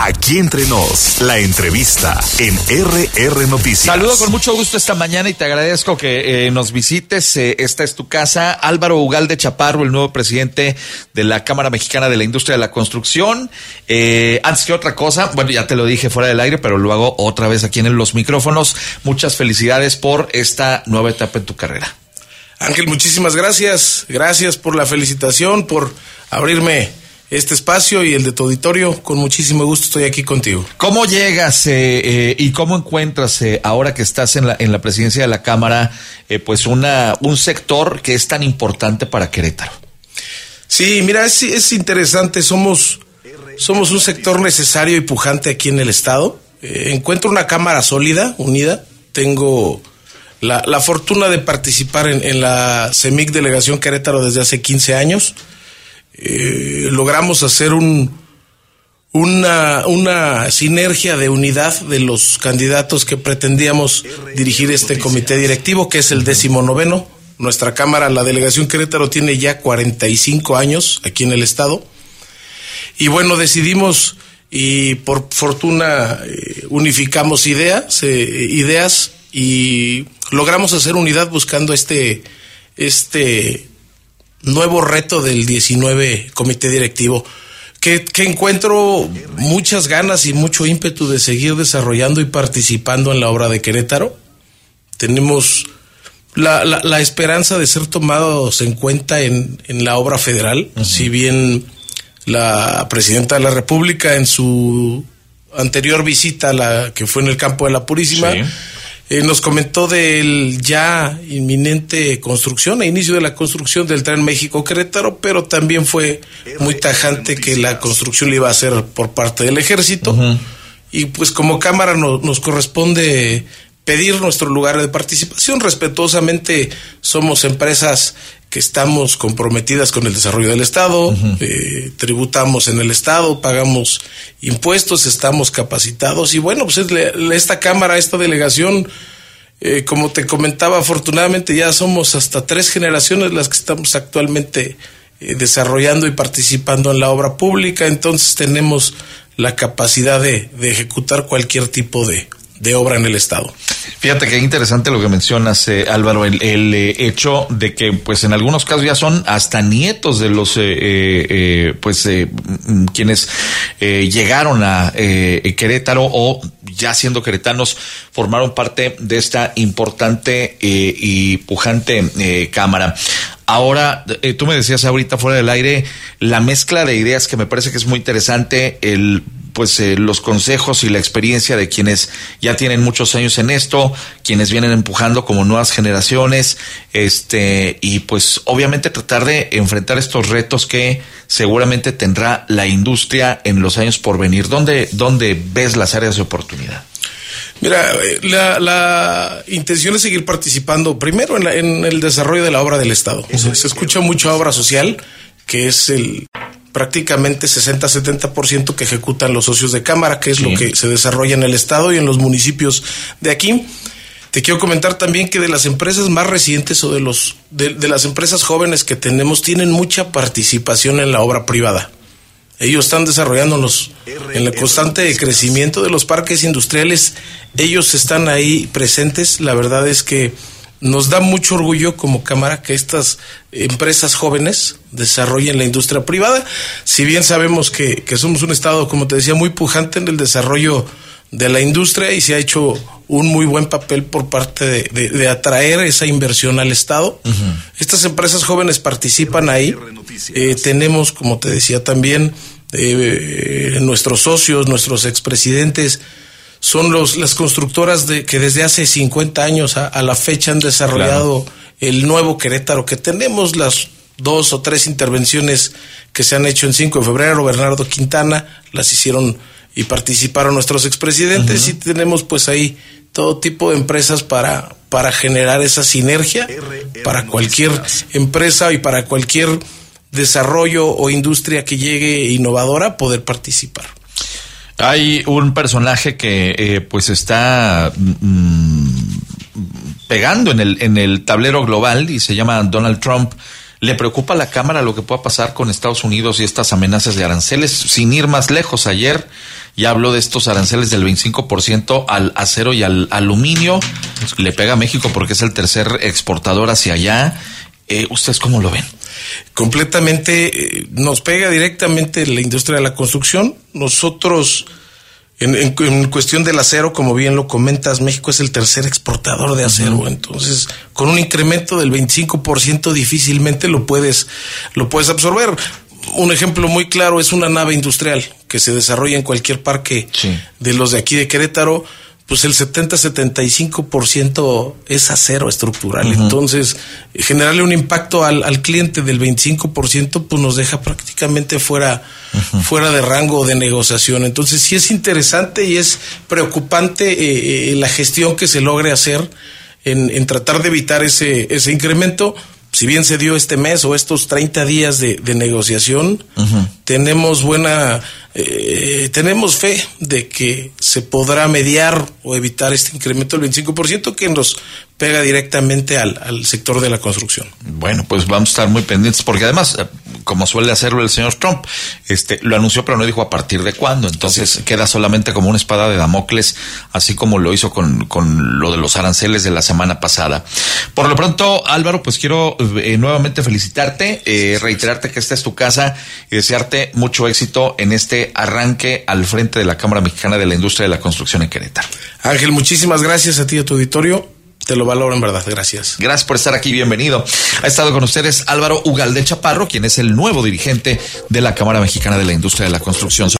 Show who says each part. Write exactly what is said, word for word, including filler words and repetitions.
Speaker 1: Aquí Entre Nos, la entrevista en R R Noticias.
Speaker 2: Saludo con mucho gusto esta mañana y te agradezco que eh, nos visites. Eh, esta es tu casa. Álvaro Ugalde Chaparro, el nuevo presidente de la Cámara Mexicana de la Industria de la Construcción. Eh, antes que otra cosa, bueno, ya te lo dije fuera del aire, pero lo hago otra vez aquí en los micrófonos. Muchas felicidades por esta nueva etapa en tu carrera.
Speaker 3: Ángel, muchísimas gracias. Gracias por la felicitación, por abrirme este espacio y el de tu auditorio. Con muchísimo gusto estoy aquí contigo.
Speaker 2: ¿Cómo llegas eh, eh, y cómo encuentras eh, ahora que estás en la en la presidencia de la Cámara, eh, pues una un sector que es tan importante para Querétaro?
Speaker 3: Sí, mira, es, es interesante. Somos somos un sector necesario y pujante aquí en el estado. Eh, encuentro una Cámara sólida, unida. Tengo la, la fortuna de participar en, en la CEMIC Delegación Querétaro desde hace quince años. Eh, logramos hacer un una una sinergia de unidad de los candidatos que pretendíamos dirigir este comité directivo, que es el décimo noveno. Nuestra Cámara, la Delegación Querétaro, tiene ya cuarenta y cinco años aquí en el estado. Y bueno, decidimos y por fortuna eh, unificamos ideas, eh, ideas y logramos hacer unidad buscando este este nuevo reto del diecinueve comité directivo, que, que encuentro muchas ganas y mucho ímpetu de seguir desarrollando y participando en la obra de Querétaro. Tenemos la, la, la esperanza de ser tomados en cuenta en, en la obra federal. Uh-huh. Si bien la presidenta de la República en su anterior visita, la que fue en el campo de la Purísima, sí. Eh, nos comentó del ya inminente construcción e inicio de la construcción del Tren México-Querétaro, pero también fue muy tajante que la construcción la iba a hacer por parte del Ejército. Uh-huh. Y pues como Cámara no, nos corresponde pedir nuestro lugar de participación. Respetuosamente somos empresas que estamos comprometidas con el desarrollo del Estado, uh-huh. eh, tributamos en el Estado, pagamos impuestos, estamos capacitados y bueno, pues esta Cámara, esta delegación, eh, como te comentaba, afortunadamente ya somos hasta tres generaciones las que estamos actualmente eh, desarrollando y participando en la obra pública, entonces tenemos la capacidad de, de ejecutar cualquier tipo de de obra en el estado.
Speaker 2: Fíjate qué interesante lo que mencionas, eh, Álvaro, el, el eh, hecho de que pues en algunos casos ya son hasta nietos de los eh, eh, pues eh, quienes eh, llegaron a eh, Querétaro o ya siendo queretanos formaron parte de esta importante eh, y pujante eh, Cámara. Ahora, eh, tú me decías ahorita fuera del aire la mezcla de ideas que me parece que es muy interesante, el pues eh, los consejos y la experiencia de quienes ya tienen muchos años en esto, quienes vienen empujando como nuevas generaciones, este y pues obviamente tratar de enfrentar estos retos que seguramente tendrá la industria en los años por venir. ¿Dónde, dónde ves las áreas de oportunidad?
Speaker 3: Mira, la, la intención es seguir participando primero en, la, en el desarrollo de la obra del Estado. O sea, se escucha mucho obra social, que es el prácticamente sesenta a setenta por ciento que ejecutan los socios de Cámara, que es sí. lo que se desarrolla en el Estado y en los municipios de aquí. Te quiero comentar también que de las empresas más recientes o de los de, de las empresas jóvenes que tenemos, tienen mucha participación en la obra privada. Ellos están desarrollándonos en el constante crecimiento de los parques industriales. Ellos están ahí presentes. La verdad es que nos da mucho orgullo como Cámara que estas empresas jóvenes desarrollen la industria privada. Si bien sabemos que, que somos un estado, como te decía, muy pujante en el desarrollo de la industria y se ha hecho un muy buen papel por parte de, de, de atraer esa inversión al estado. Uh-huh. Estas empresas jóvenes participan ahí. Eh, tenemos, como te decía también, eh, nuestros socios, nuestros expresidentes, son los las constructoras de que desde hace cincuenta años a, a la fecha han desarrollado claro. el nuevo Querétaro que tenemos. Las dos o tres intervenciones que se han hecho en cinco de febrero, Bernardo Quintana, las hicieron y participaron nuestros expresidentes. Uh-huh. Y tenemos pues ahí todo tipo de empresas para, para generar esa sinergia para cualquier empresa y para cualquier desarrollo o industria que llegue innovadora poder participar.
Speaker 2: Hay un personaje que eh, pues está mmm, pegando en el en el tablero global y se llama Donald Trump. ¿Le preocupa a la Cámara lo que pueda pasar con Estados Unidos y estas amenazas de aranceles? Sin ir más lejos, ayer ya habló de estos aranceles del veinticinco por ciento al acero y al aluminio. Le pega a México porque es el tercer exportador hacia allá. Eh, ¿Ustedes cómo lo ven?
Speaker 3: Completamente, eh, nos pega directamente la industria de la construcción. Nosotros, en, en, en cuestión del acero, como bien lo comentas, México es el tercer exportador de acero. Uh-huh. Entonces, con un incremento del veinticinco por ciento difícilmente lo puedes, lo puedes absorber. Un ejemplo muy claro es una nave industrial que se desarrolla en cualquier parque sí. de los de aquí de Querétaro. Pues el setenta a setenta y cinco por ciento es acero estructural. Uh-huh. Entonces, generarle un impacto al, al cliente del veinticinco por ciento, pues nos deja prácticamente fuera, uh-huh. fuera de rango de negociación. Entonces, sí es interesante y es preocupante eh, eh, la gestión que se logre hacer en, en tratar de evitar ese, ese incremento. Si bien se dio este mes o estos treinta días de, de negociación, uh-huh. tenemos buena, eh, tenemos fe de que se podrá mediar o evitar este incremento del veinticinco por ciento que nos pega directamente al, al sector de la construcción.
Speaker 2: Bueno, pues vamos a estar muy pendientes porque además, como suele hacerlo el señor Trump, este lo anunció pero no dijo a partir de cuándo, entonces sí. queda solamente como una espada de Damocles, así como lo hizo con, con lo de los aranceles de la semana pasada. Por lo pronto, Álvaro, pues quiero eh, nuevamente felicitarte, eh, reiterarte que esta es tu casa y desearte mucho éxito en este arranque al frente de la Cámara Mexicana de la Industria de la Construcción en Querétaro.
Speaker 3: Ángel, muchísimas gracias a ti y a tu auditorio. Te lo valoro en verdad, gracias.
Speaker 2: Gracias por estar aquí, bienvenido. Ha estado con ustedes Álvaro Ugalde Chaparro, quien es el nuevo dirigente de la Cámara Mexicana de la Industria de la Construcción.